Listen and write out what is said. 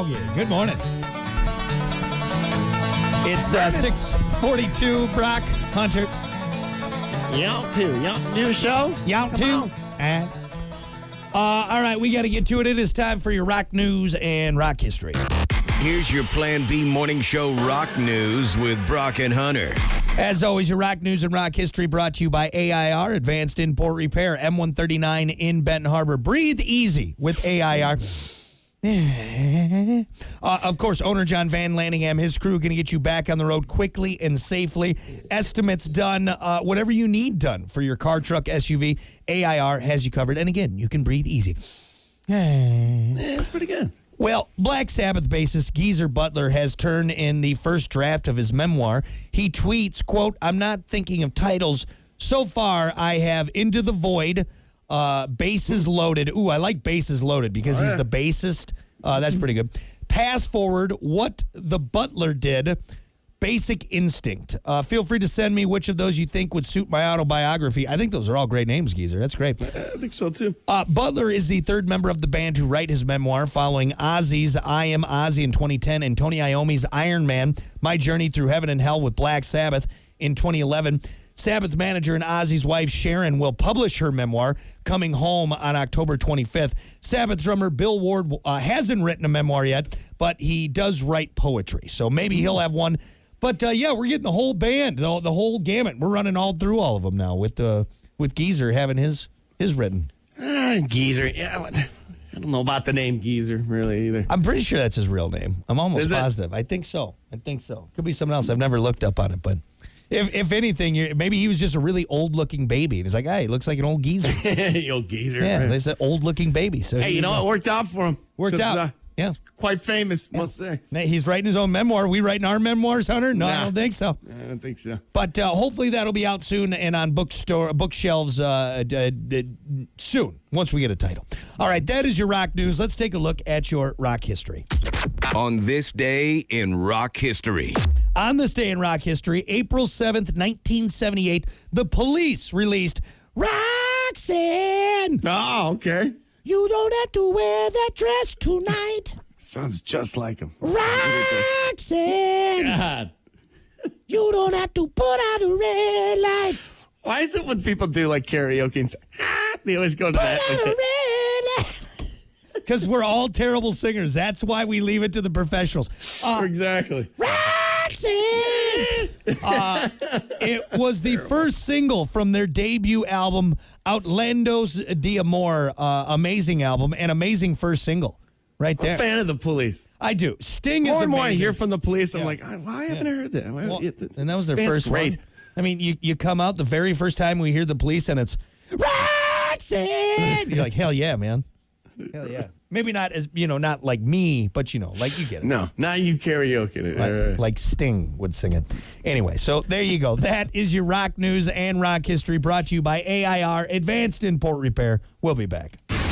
Hoagie. Good morning. It's 6:42. Brock Hunter. Yount too. New show. Yount too. All right, we got to get to it. It is time for your rock news and rock history. Here's your Plan B morning show rock news with Brock and Hunter. As always, your rock news and rock history brought to you by AIR, Advanced Import Repair, M139 in Benton Harbor. Breathe easy with AIR. Of course, owner John Van Lanningham, his crew, going to get you back on the road quickly and safely. Estimates done, whatever you need done for your car, truck, SUV, AIR has you covered. And again, you can breathe easy. It's pretty good. Well, Black Sabbath bassist Geezer Butler has turned in the first draft of his memoir. He tweets, quote, "I'm not thinking of titles. So far, I have Into the Void, Bases Loaded." Ooh, I like Bases Loaded because he's the bassist. That's pretty good. Pass Forward, What the Butler Did, Basic Instinct. Feel free to send me which of those you think would suit my autobiography. I think those are all great names, Geezer. That's great. I think so, too. Butler is the third member of the band to write his memoir, following Ozzy's I Am Ozzy in 2010 and Tony Iommi's Iron Man, My Journey Through Heaven and Hell with Black Sabbath in 2011. Sabbath manager and Ozzy's wife, Sharon, will publish her memoir, Coming Home, on October 25th. Sabbath drummer Bill Ward hasn't written a memoir yet, but he does write poetry, so maybe he'll have one. But, yeah, we're getting the whole band, the whole gamut. We're running all through all of them now with Geezer having his written. Geezer. Yeah, I don't know about the name Geezer, really, either. I'm pretty sure that's his real name. I'm almost positive. I think so. Could be someone else. I've never looked up on it, but if anything, maybe he was just a really old-looking baby. And he's like, hey, he looks like an old geezer. The old geezer. Yeah, right. they said old-looking baby. So hey, you know, it worked out for him. Worked out. Yeah. Quite famous, must say. He's writing his own memoir. We writing our memoirs, Hunter? No, Nah. I don't think so. I don't think so. But hopefully that'll be out soon and on bookshelves soon, once we get a title. All right, that is your rock news. Let's take a look at your rock history. On this day in rock history. On this day in rock history, April 7th, 1978, the Police released Roxanne. Oh, okay. You don't have to wear that dress tonight. Sounds just like him. Roxanne. God. You don't have to put out a red light. Why is it when people do like karaoke and say, they always go to that? Put out a red light. Because we're all terrible singers. That's why we leave it to the professionals. Exactly. Roxanne. It was the first single from their debut album, Outlandos de Amor. Amazing album and amazing first single. Right there. I'm a fan of the Police. I do. Sting is More amazing. and more I hear from the Police, I'm Yeah. like, why haven't I heard that? Well, and that was their Band's first great. one. I mean, you come out the very first time we hear the Police and it's Roxanne. You're like, hell yeah, man. Hell yeah. Maybe not as, not like me, but like you get it. No, not you karaoke it. Like Sting would sing it. Anyway, so there you go. That is your rock news and rock history brought to you by AIR, Advanced Import Repair. We'll be back.